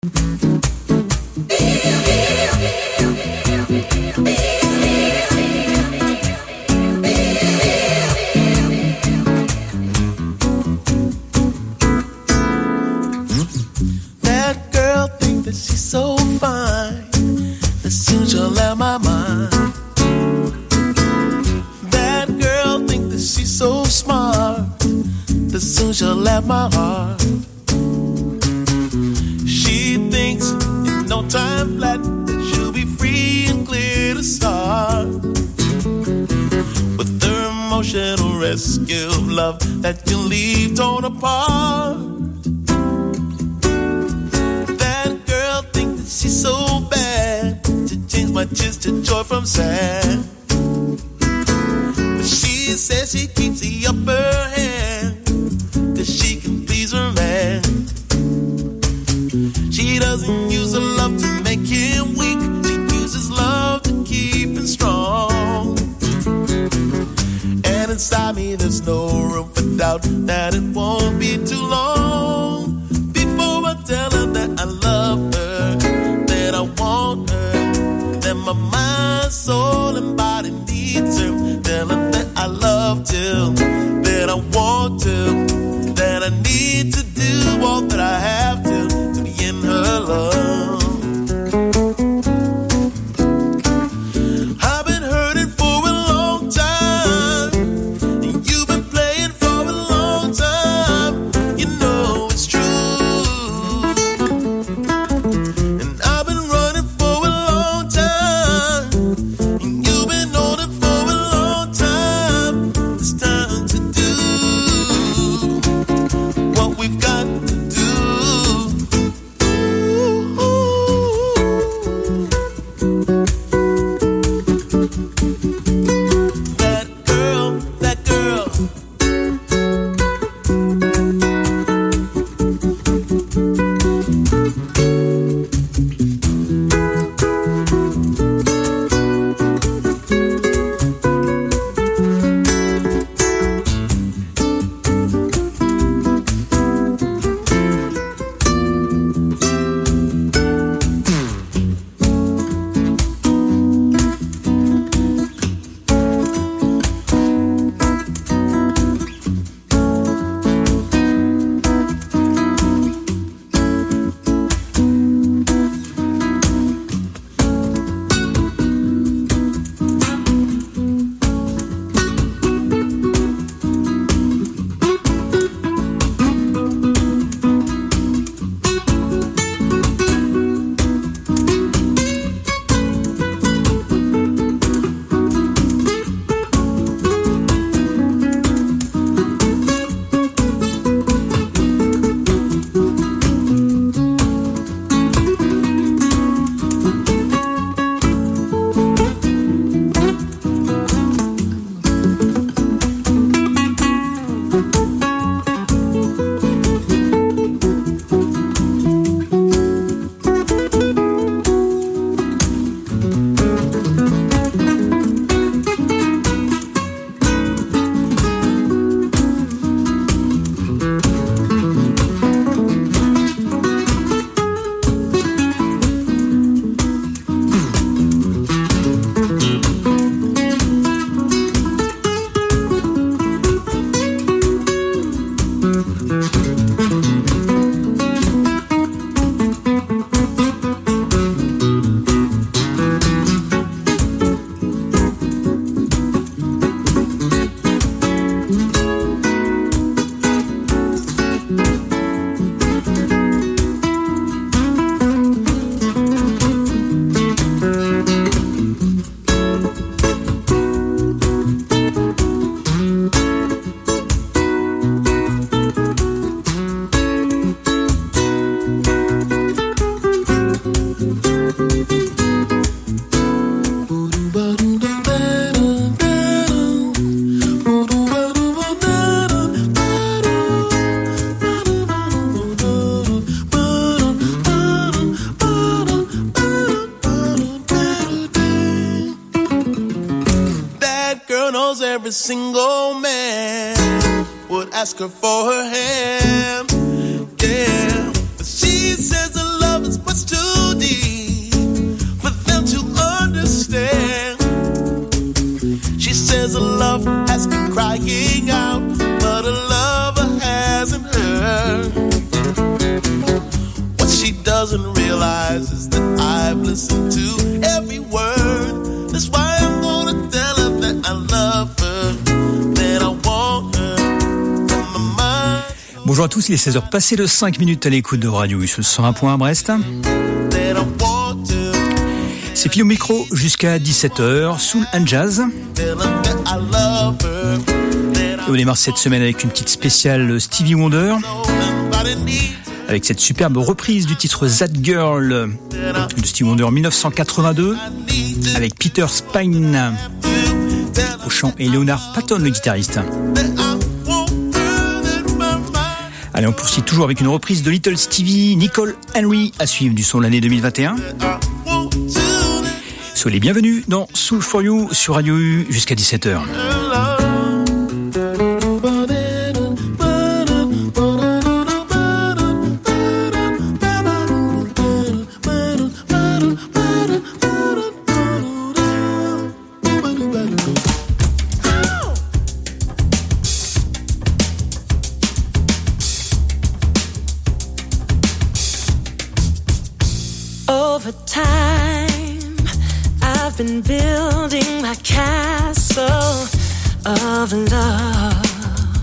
every single man would ask her for her hand. Yeah, but she says her love is doesn't realize is that I've listened to every word. That's why I'm gonna tell her that I love her, that I want her from my mind. Bonjour à tous, il est 16h passé de 5 minutes à l'écoute de Radio U sur 101.1 à Brest. C'est Phil au micro jusqu'à 17h, Soul and Jazz. Et on démarre cette semaine avec une petite spéciale Stevie Wonder, avec cette superbe reprise du titre That Girl de Stevie Wonder en 1982, avec Peter Spine au chant et Leonard Patton le guitariste. Allez, on poursuit toujours avec une reprise de Little Stevie, Nicole Henry à suivre du son de l'année 2021. Soyez les bienvenus dans Soul for You sur Radio U jusqu'à 17h. Over time, I've been building my castle of love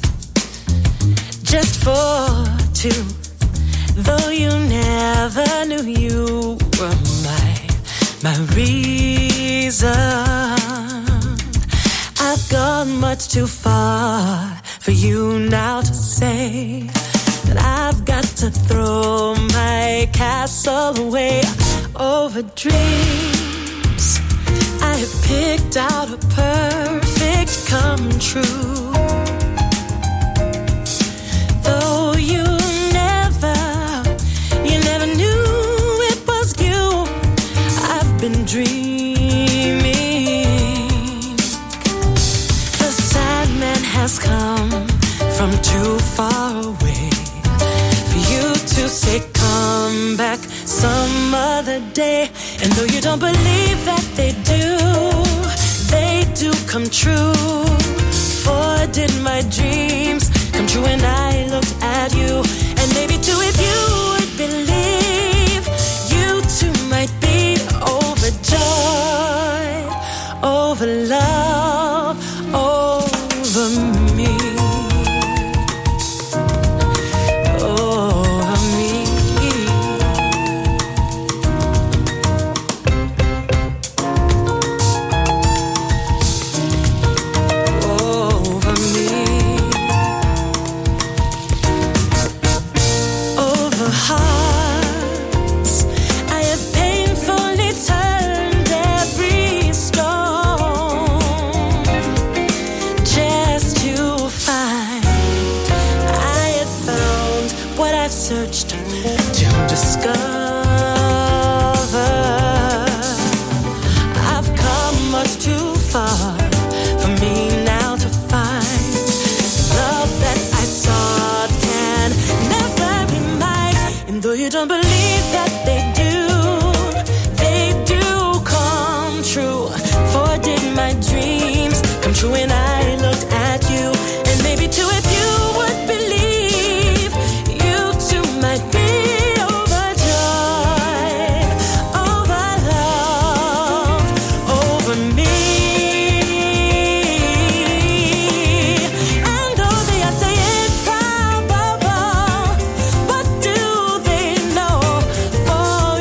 just for two. Though you never knew you were my reason, I've gone much too far for you now to say that I've got to throw my castle away over dreams. I have picked out a perfect come true. Though you never knew it was you, I've been dreaming. The Sandman has come from too far away for you to say come back some other day. And though you don't believe that they do come true. For did my dreams come true when I looked at you? And maybe too if you would believe, you too might be overjoyed over love, over me. Searched to discover. I've come much too far for me now to find love that I sought can never be mine. And though you don't believe that they do come true. For did my dreams come true when I looked at you? And maybe too if you would believe, you too might be overjoyed over love, over me. And though they are saying probable, what do they know? For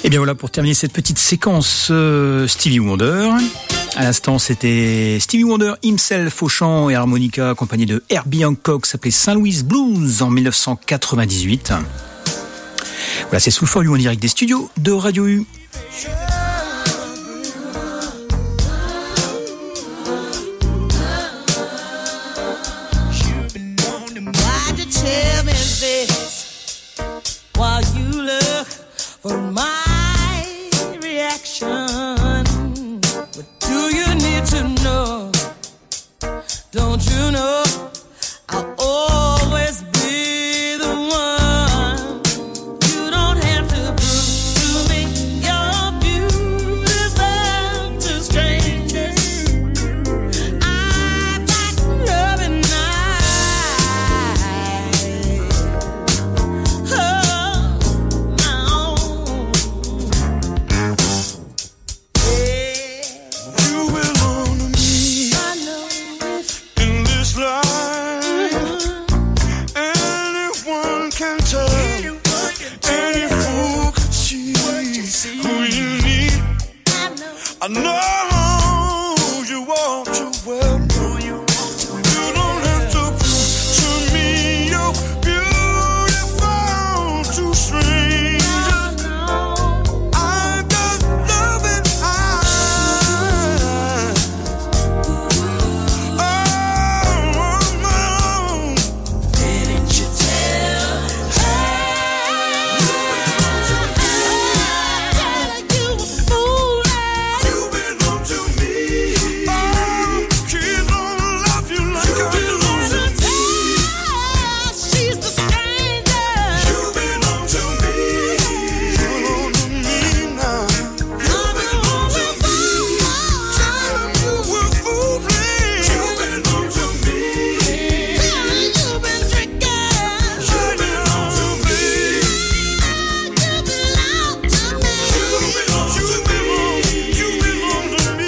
Et bien voilà pour terminer cette petite séquence Stevie Wonder. À l'instant, c'était Stevie Wonder himself au chant et harmonica accompagné de Herbie Hancock, s'appelait St. Louis Blues en 1998. Voilà, c'est Soul for You en direct des studios de Radio U. For my reaction, what do you need to know? Don't you know I'll always be the one? You don't have to prove to me you're beautiful to strangers. I've got loving I know you want to well. You don't have to prove to me you're beautiful to strangers. I've got loving eyes. Oh, no. Didn't you tell her? You were fooling. You belong to me. Oh, kids don't love you like I do. She's the stranger. You belong to me. You belong to me now. You belong to me. Tell them you were fooling. You belong to me. You've been drinking. You belong to me. You belong to me. You belong to me. You belong to me.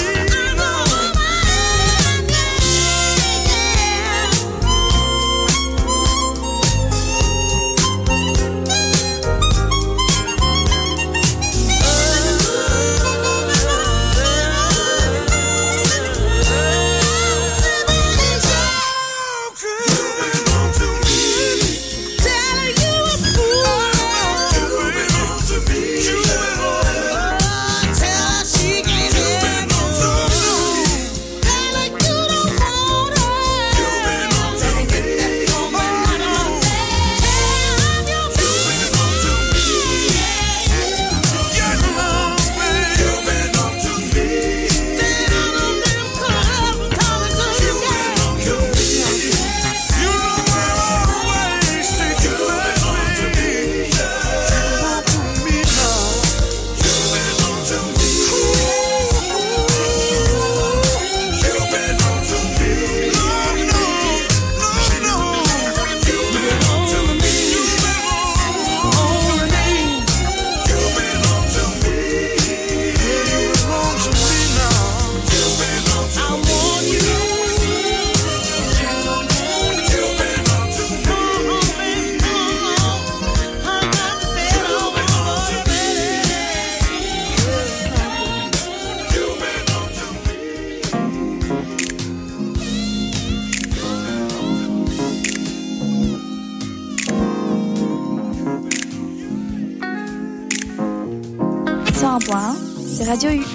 C'est Radio U.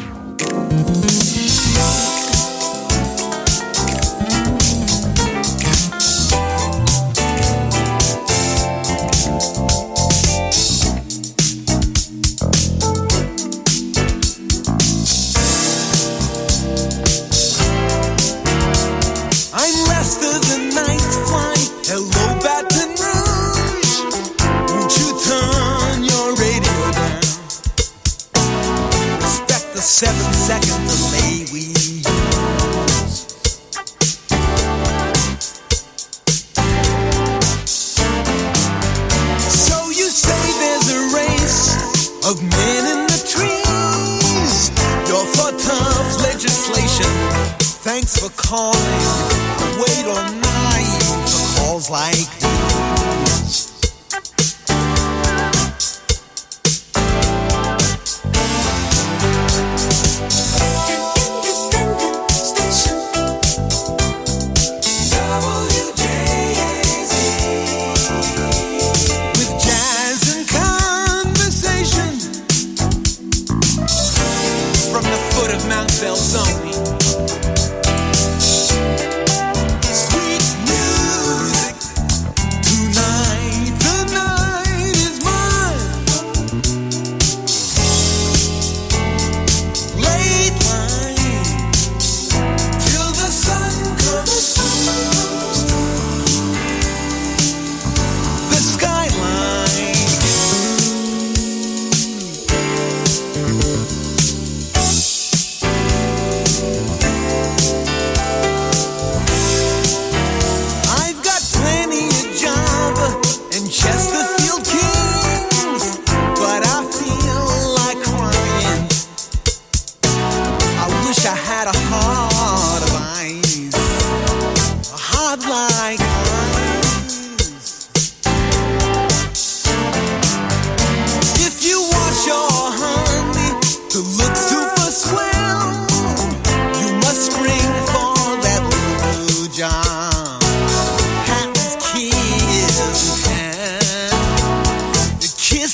I'm rested the night flight. Hello, Baton Rouge. Won't you turn your radio down? Respect the 7-second delay we use. So you say there's a race of men in the trees. You're for tough legislation. Thanks for calling. Wait all night for calls like these.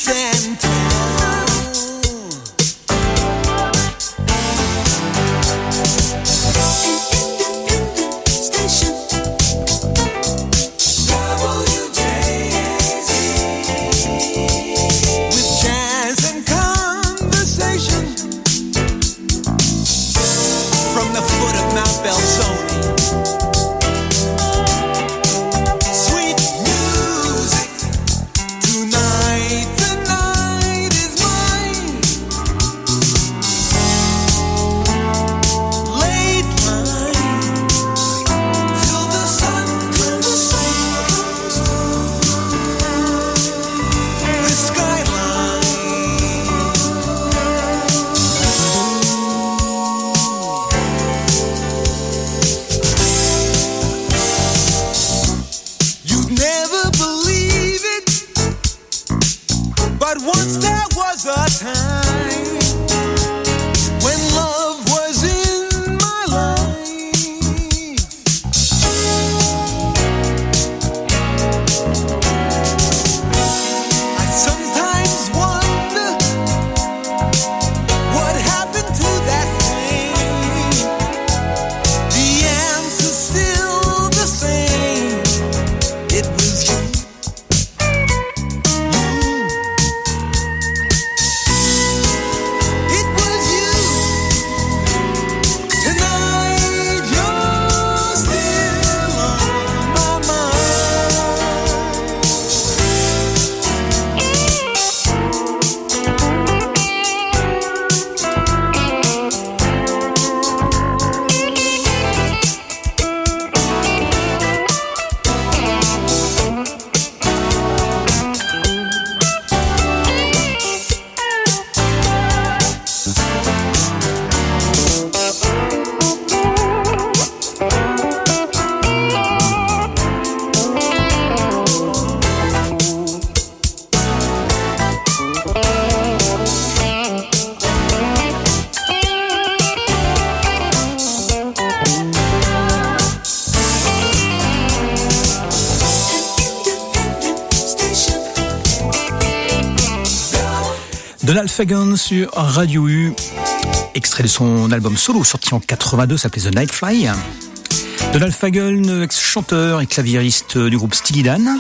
Donald Fagen sur Radio U, extrait de son album solo sorti en 82, s'appelait The Nightfly. Donald Fagen, ex-chanteur et claviériste du groupe Steely Dan.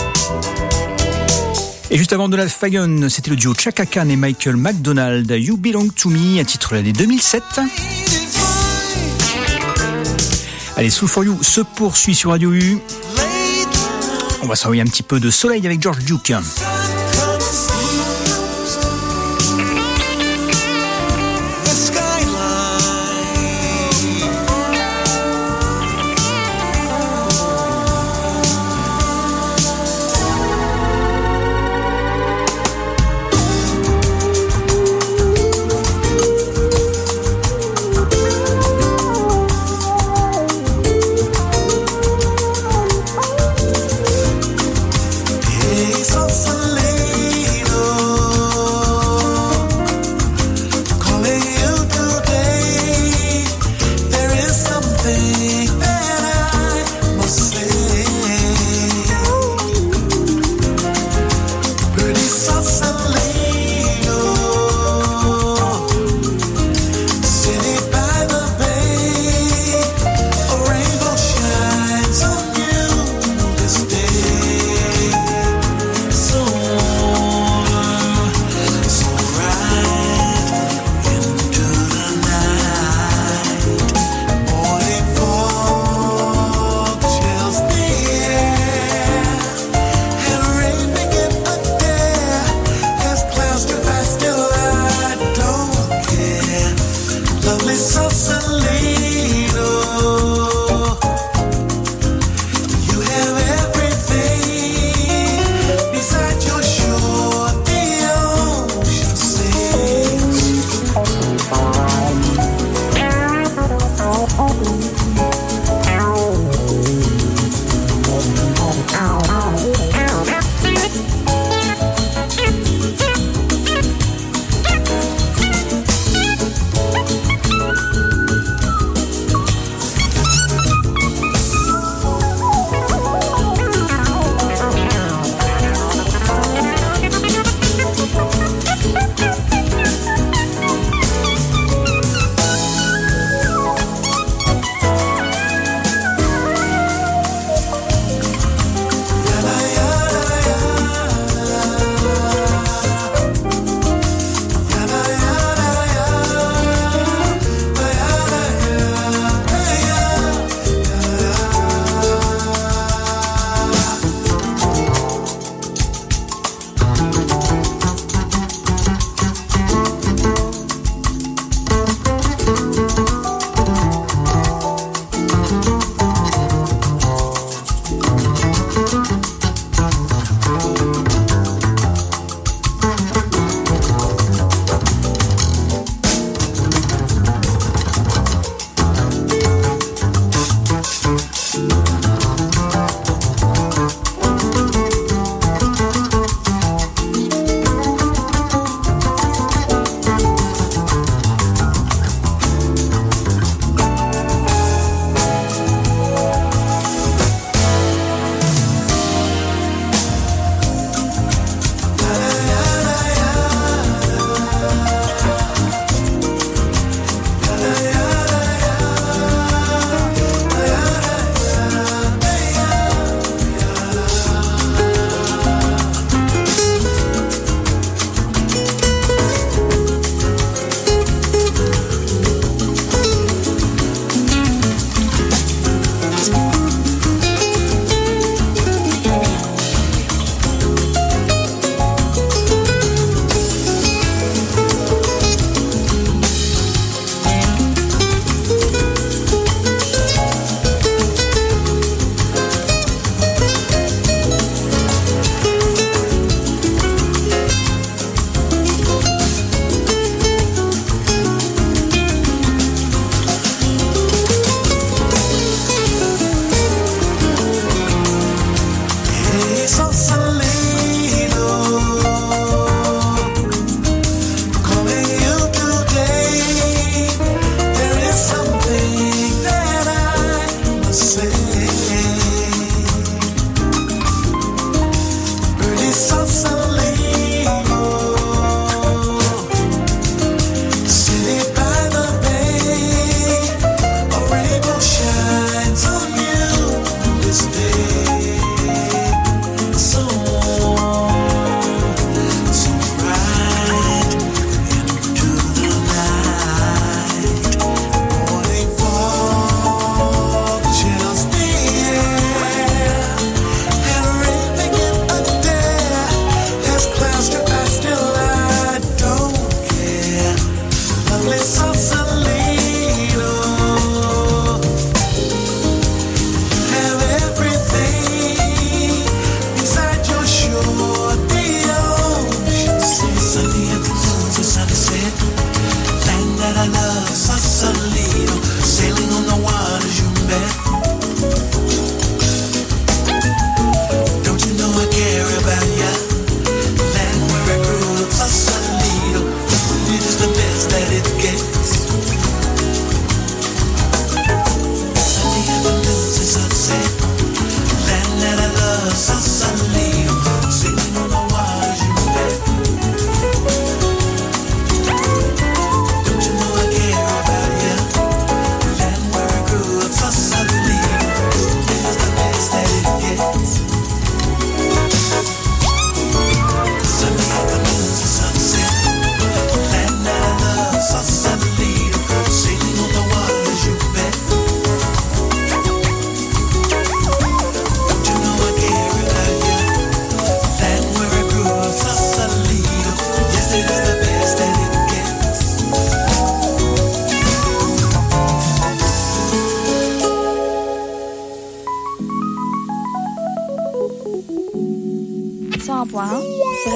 Et juste avant Donald Fagen, c'était le duo Chaka Khan et Michael McDonald, You Belong to Me, un titre de l'année 2007. Allez, Soul for You se poursuit sur Radio U. On va s'envoyer un petit peu de soleil avec George Duke. Days of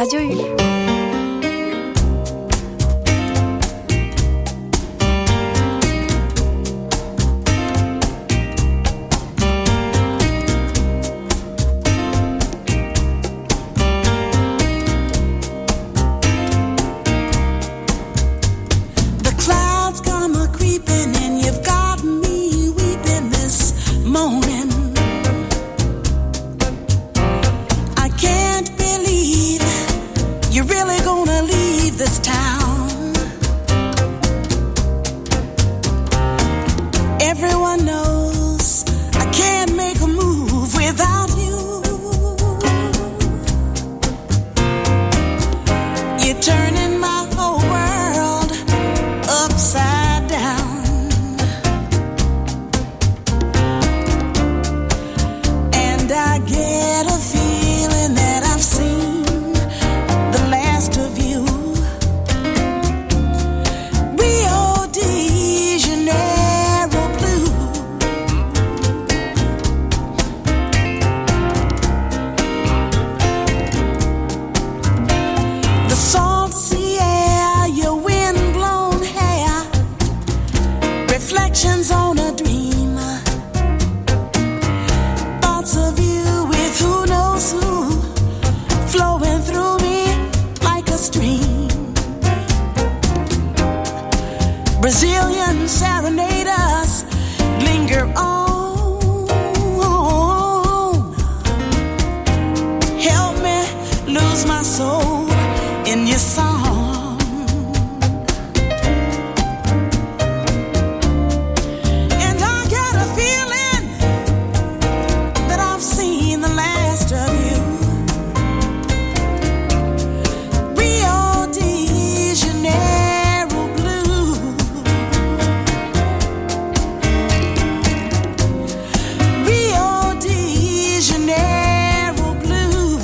Radio U. Brazilian serenaders linger on. Help me lose my soul in your song. And I got a feeling that I've seen the last of you. Rio de Janeiro blue. Rio de Janeiro blue.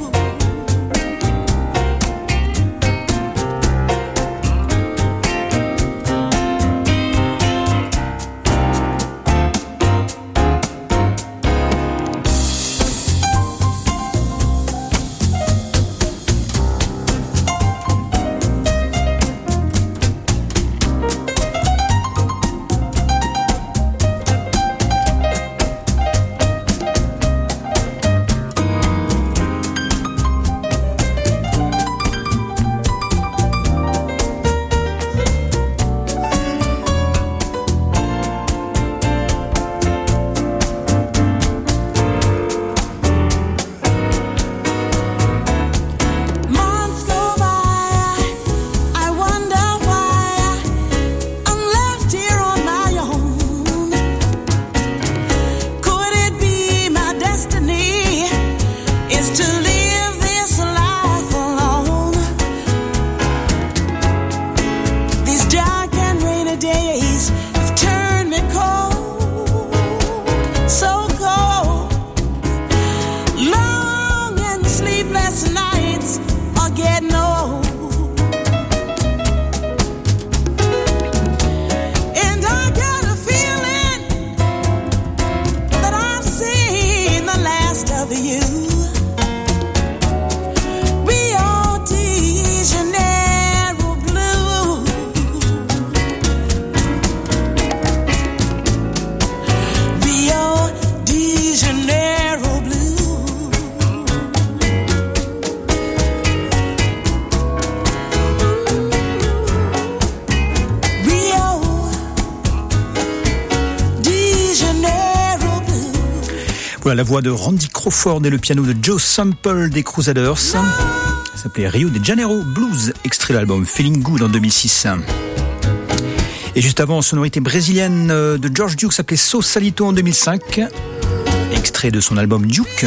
Months go by, I wonder why I'm left here on my own. Could it be my destiny is to live this life alone? These dark and rainy days have turned me cold, so cold. Long and sleepless nights are getting old. And I got a feeling that I've seen the last of you. Rio de Janeiro blue. Rio de Janeiro blue. Rio de Janeiro blue. Voilà la voix de Randy Crawford et le piano de Joe Sample des Crusaders. Ça s'appelait Rio de Janeiro Blues, extrait de l'album Feeling Good en 2006. Et juste avant, sonorité brésilienne de George Duke s'appelait So Salito en 2005, extrait de son album Duke.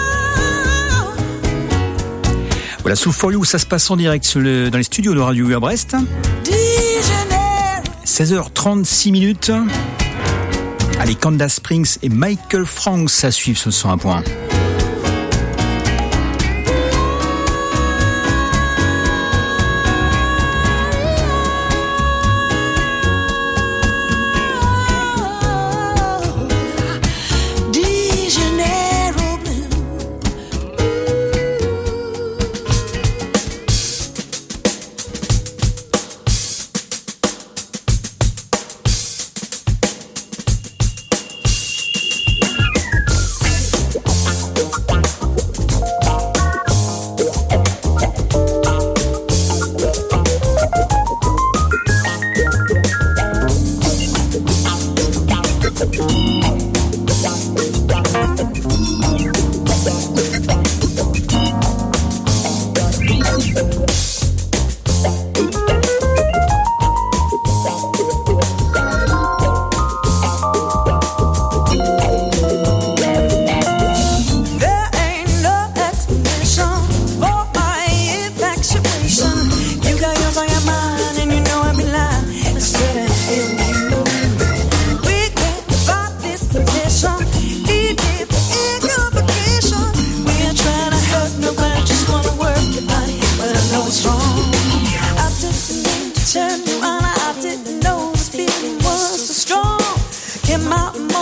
Voilà, Soul For You, ça se passe en direct dans les studios de Radio U à Brest. 16h36 minutes. Allez, Candace Springs et Michael Franks à suivre ce 101 point. De Janeiro blue.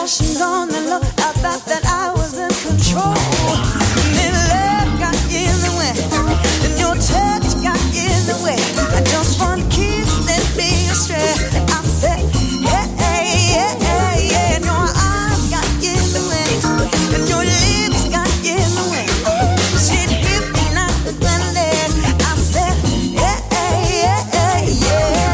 emotions on the low. I thought that I was in control. And then love got in the way. Then your touch got in the way. I just want to kiss and be astray. I said, yeah, yeah, yeah, yeah. And your eyes got in the way. And your lips got in the way. Shit hit me like the thunder. I said, yeah, yeah, yeah, yeah.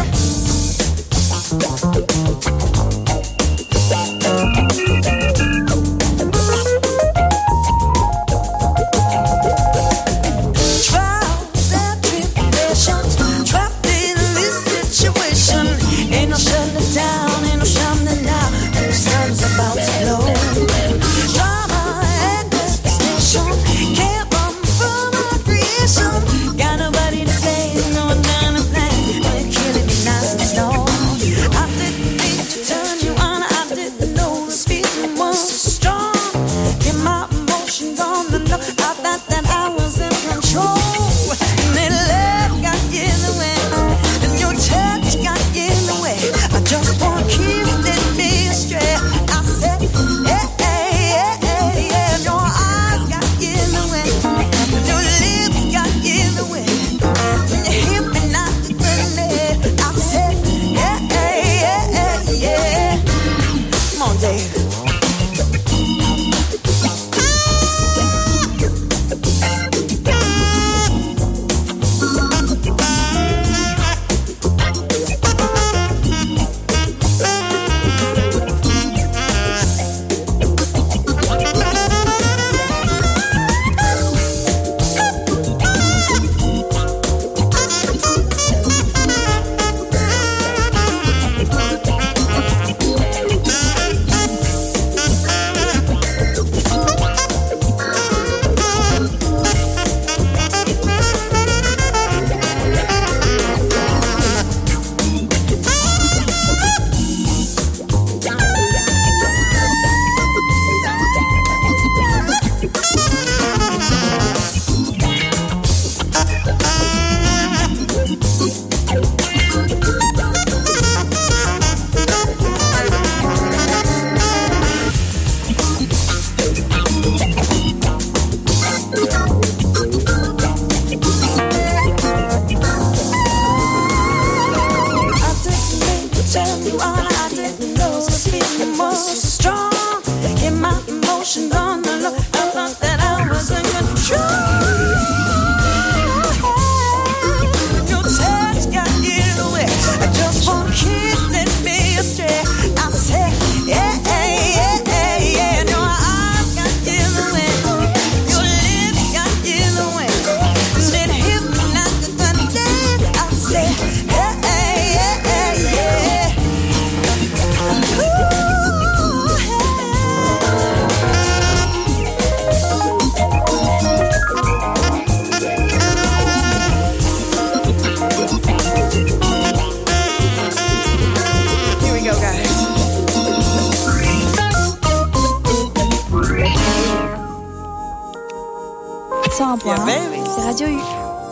Trials and tribulations, trapped in this situation. Ain't no shutting it down, ain't no shutting it down. The sun's about to blow. Drama and devastation can't run from our creation. Got nobody to say, no one done a thing. You're killing me nice and slow. I didn't mean to turn you on. I didn't know this feeling was so strong. Get my emotions on the low. I thought that I was in control. And then love got in the way. And your touch got in the way. I just want to keep letting me astray. I said, yeah, yeah, yeah, yeah. And your eyes got in the way. And your lips got in the way. When you hit me not the grenade, I said, yeah, yeah, yeah, yeah. Come on, Dave. C'est Radio U.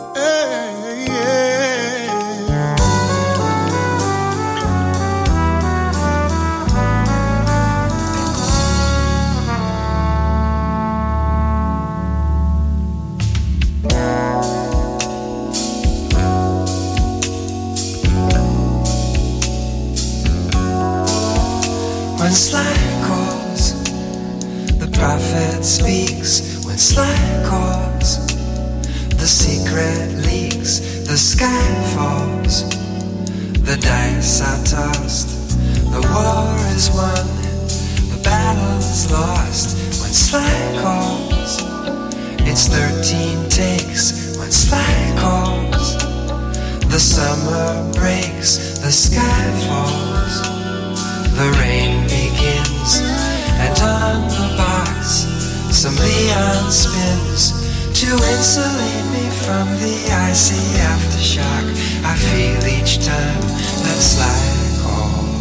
When Sly calls, the prophet speaks. When Sly calls, the secret leaks. The sky falls, the dice are tossed. The war is won, the battle is lost. When Sly calls, it's 13 takes. When Sly calls, the summer breaks, the sky falls, the rain begins, and on the box some Leon spins to insulate me from the icy aftershock I feel each time that Sly calls.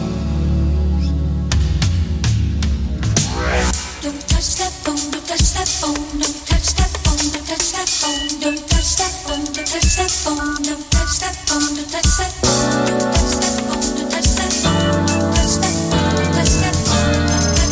Don't touch that phone, don't touch that phone, don't touch that phone, don't touch that phone, don't touch that phone, don't touch that phone, don't touch that phone, don't touch that phone, don't touch that phone, don't touch that phone, don't touch that phone, don't touch that phone, don't touch that phone.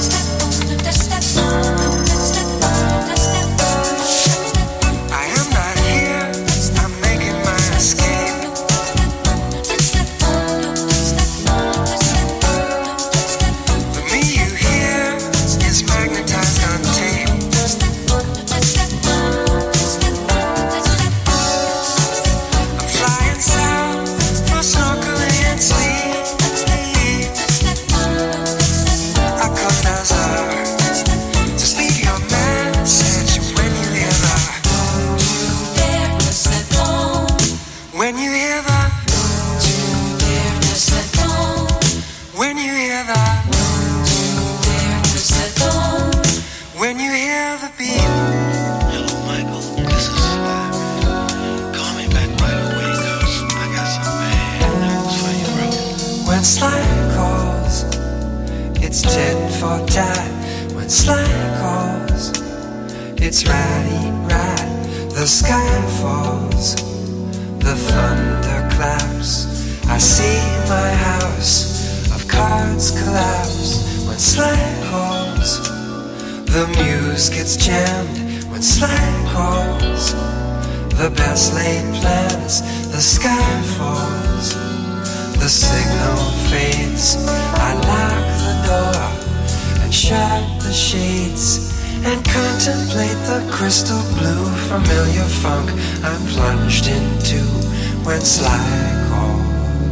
It's tit for tat when Sly calls. It's ratty-rat, the sky falls, the thunder claps. I see my house of cards collapse when Sly calls. The muse gets jammed when Sly calls. The best laid plans, the sky falls. The signal fades, I lock the door and shut the shades and contemplate the crystal blue familiar funk I'm plunged into when Sly calls.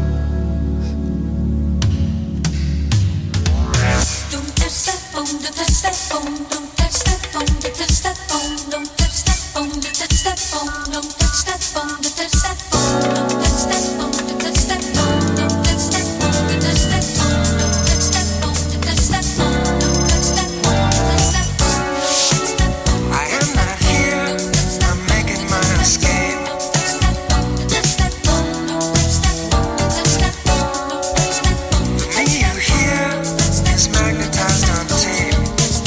Don't touch that phone, don't touch that phone, don't touch that phone, don't touch that phone, don't touch that phone, don't touch that phone, don't touch that phone, don't touch that phone, don't touch that phone, don't touch that phone, don't touch that phone, don't touch that phone, don't touch that phone, don't touch that phone, don't touch that phone, don't touch that phone. I am not here, I'm making my escape. For me you hear is magnetized on tape.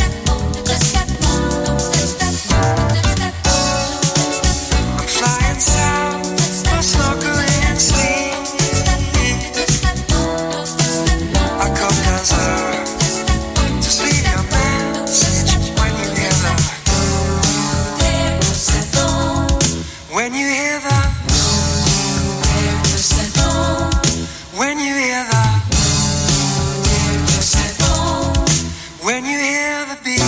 I'm flying south for snorkeling and sleep. I come down sir, just leave your message when you hear the. When you hear the. When you hear the. When you hear the beat.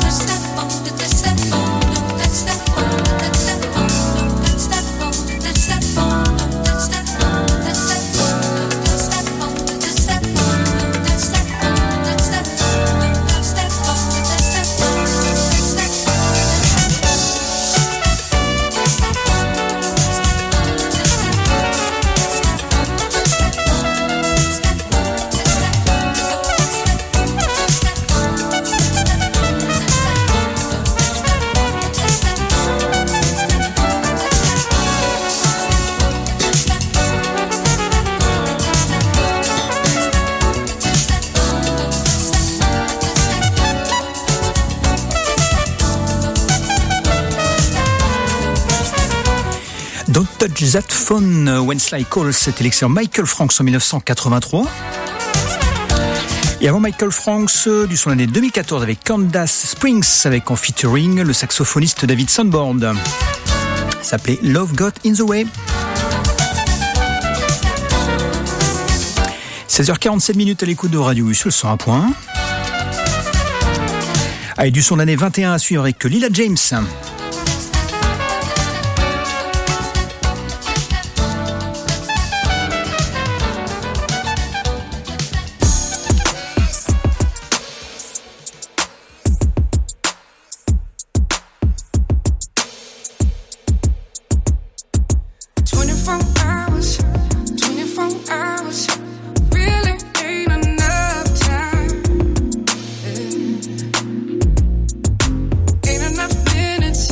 Don't Touch That Phone, When Sly Calls, c'était l'excellent Michael Franks en 1983. Et avant Michael Franks, du son l'année 2014 avec Candace Springs, avec en featuring le saxophoniste David Sanborn. Ça s'appelait Love Got in the Way. 16h47 à l'écoute de Radio U sur le 101.1. Allez, du son l'année 21 à suivre avec Lila James. Ain't enough minutes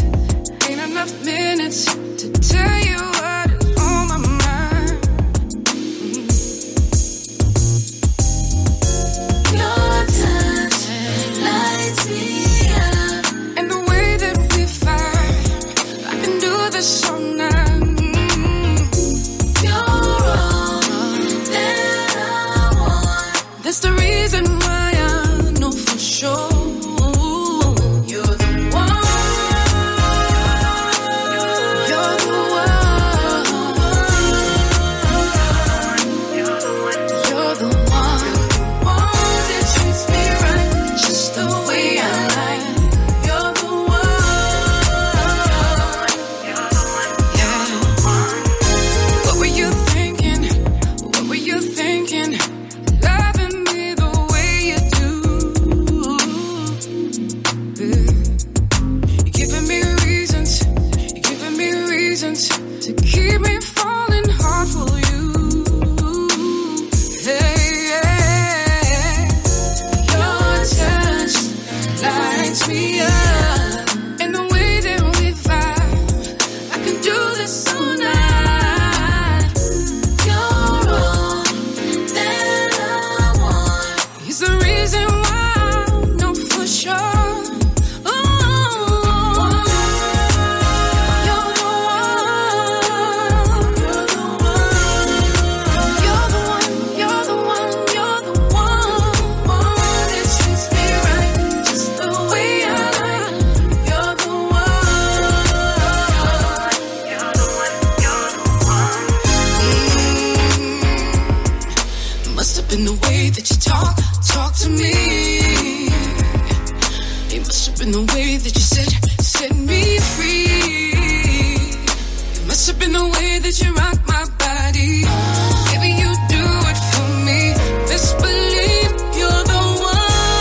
been the way that you set me free. It must have been the way that you rock my body. Baby, you do it for me. Best believe you're the one.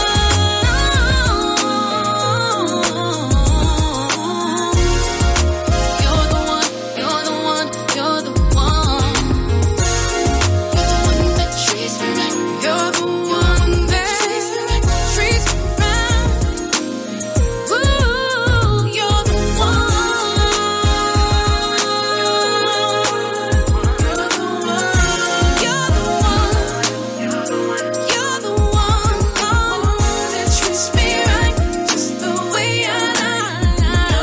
You're the one, you're the one, you're the one. You're the one that treats me right. You're the one that treats me right. Ooh, you're the one. You're the one. You're the one. You're the one that treats me right, just the way I like.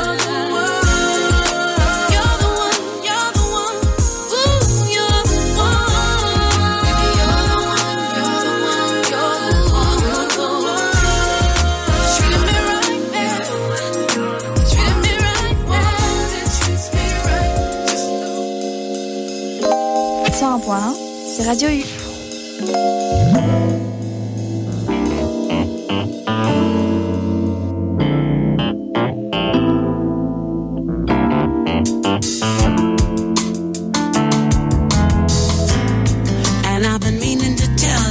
You're the one. You're the one. Ooh, you're the one. Baby, you're the one. You're the one. You're the one. Treating me right, man. Treating me right, man. That treats me right, just the 101.1, c'est Radio U. And I've been meaning to tell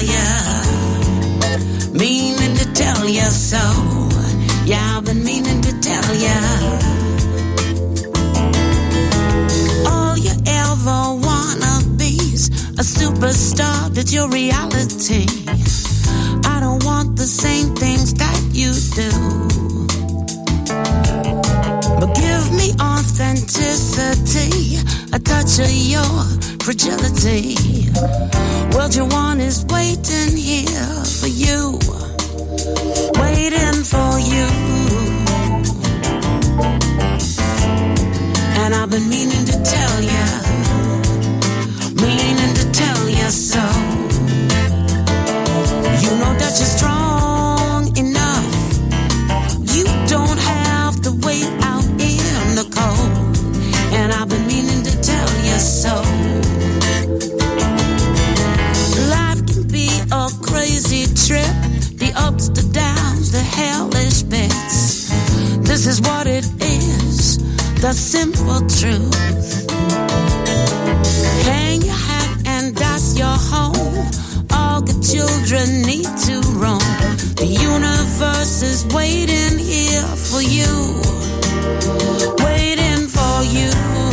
ya so. Yeah, I've been meaning to tell ya. All you ever wanna be's a superstar, that's your reality. I don't want the same things that you do, but give me authenticity, a touch of your fragility. What you want is waiting here for you, waiting for you. And I've been meaning to tell ya, meaning to tell ya so. You know that you're strong enough. You don't have to wait out in the cold. And I've been meaning to tell you so. Life can be a crazy trip, the ups, the downs, the hellish bits. This is what it is, the simple truth. Hang your hat and that's your home. All the children need to roam. The universe is waiting here for you, waiting for you.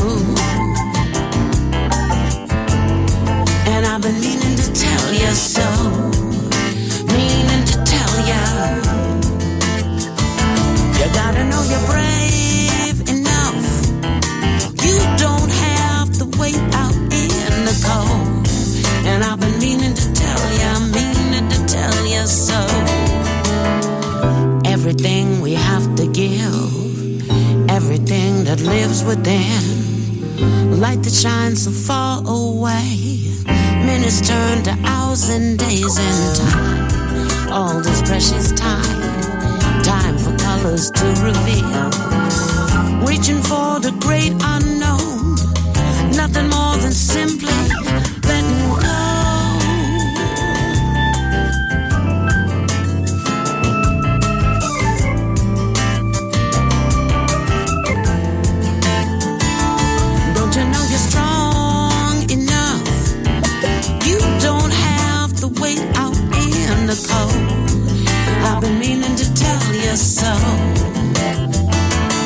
And I've been meaning to tell you so, meaning to tell you. You gotta know you're brave enough. You don't have to wait out in the cold. And I've been meaning to tell you, meaning to tell you so. Everything we have to give, everything that lives within, light that shines so far away. Minutes turn to hours and days in time. All this precious time, time for colors to reveal. Reaching for the great unknown, nothing more than simply letting go. Don't you know you're strong enough? You don't have to wait out in the cold. I've been meaning to tell you so.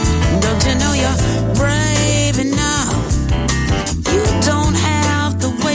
Don't you know you're brave enough? You don't have to wait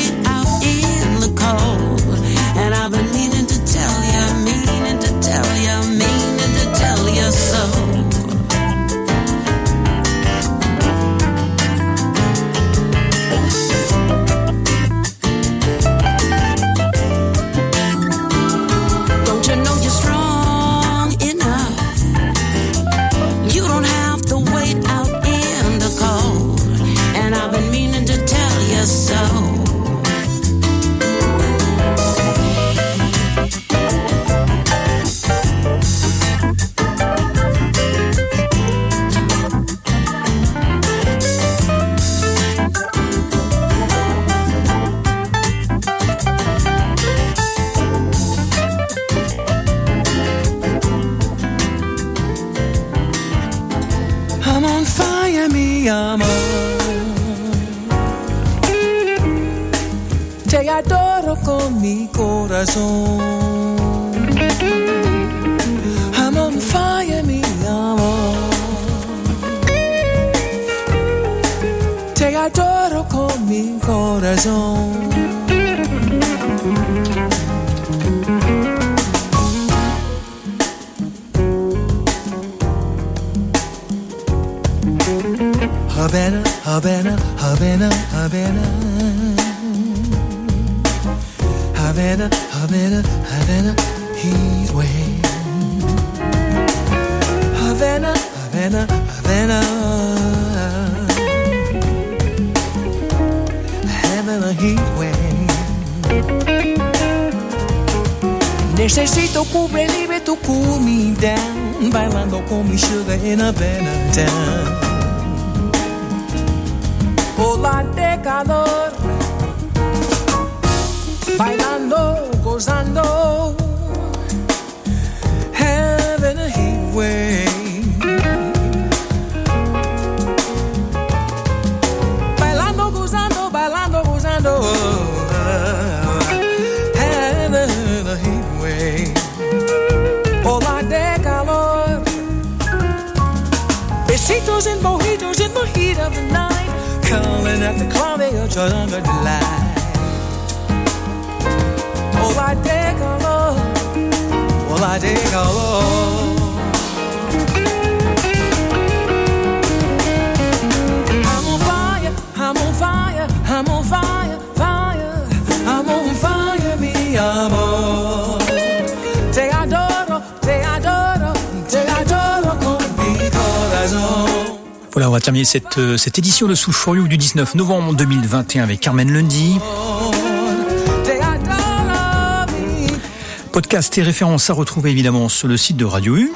mi amor. Te adoro con mi corazón. I'm on fire, mi amor. Te adoro con mi corazón. Havana, Havana, Havana, Havana. Havana, Havana, Havana, heat wave. Havana, Havana, Havana. Havana, heat wave. Necesito Cuba libre to cool me down. Bailando con mi sugar in Havana town. Ola de calor, bailando, gozando, having a heat wave. Bailando, gozando, bailando, gozando, having a heat wave. Ola de calor, besitos and mojitos in the heat of the night. Calling at the club, you're just under the light. Oh, I take a look. Well, I take a look. I'm on fire, I'm on fire, I'm on fire, fire. I'm on fire, mi amor. Te adoro, te adoro, te adoro con mi corazón. Voilà, on va terminer cette édition de Soul for You du 19 novembre 2021 avec Carmen Lundy. Podcast et références à retrouver évidemment sur le site de Radio U.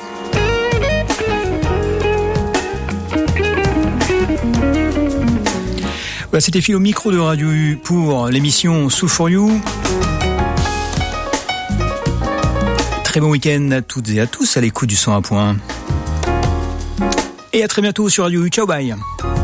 Voilà, c'était Phil au micro de Radio U pour l'émission Soul for You. Très bon week-end à toutes et à tous à l'écoute du 101.1. Et à très bientôt sur Radio U. Ciao, bye.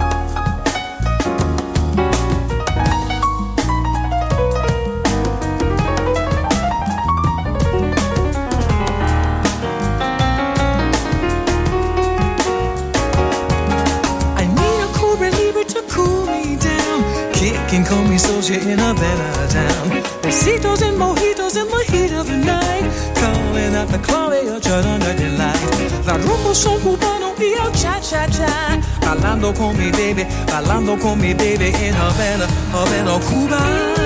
Can call me soldier in a better town. Besitos and mojitos in the heat of the night. Calling out the Claudia Judd under the light. La rumbo son cubano y el cha-cha-cha. Bailando con mi baby in Havana, Havana, Cuba.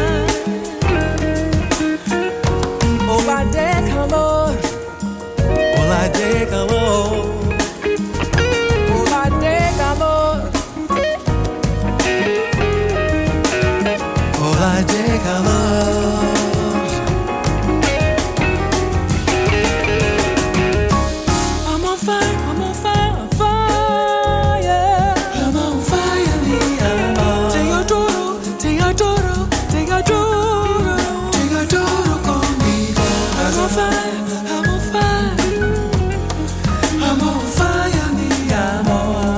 Ola de calor, ola de calor, ola de calor. I take a look. I'm on fire, I'm on fire, fire. I'm on fire, mi amor. Te adoro, te adoro, te adoro, te adoro conmigo. I'm on fire, I'm on fire, I'm on fire, mi amor.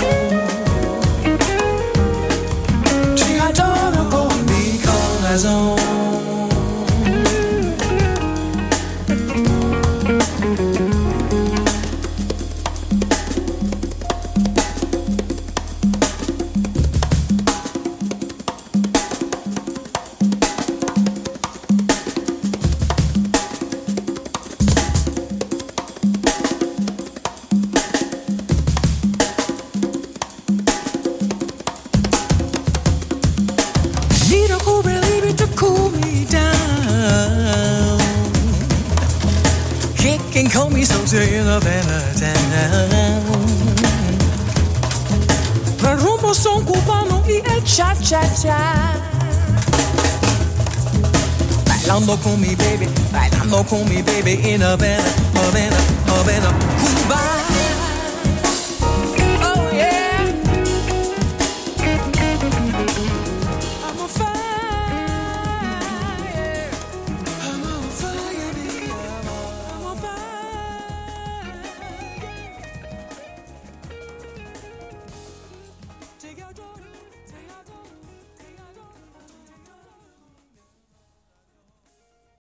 Te adoro conmigo. Razón. Call me soldier in Havana town. La rumbo son cubano y el cha-cha-cha. Bailando con mi baby in Havana, Havana, Havana, Cuba.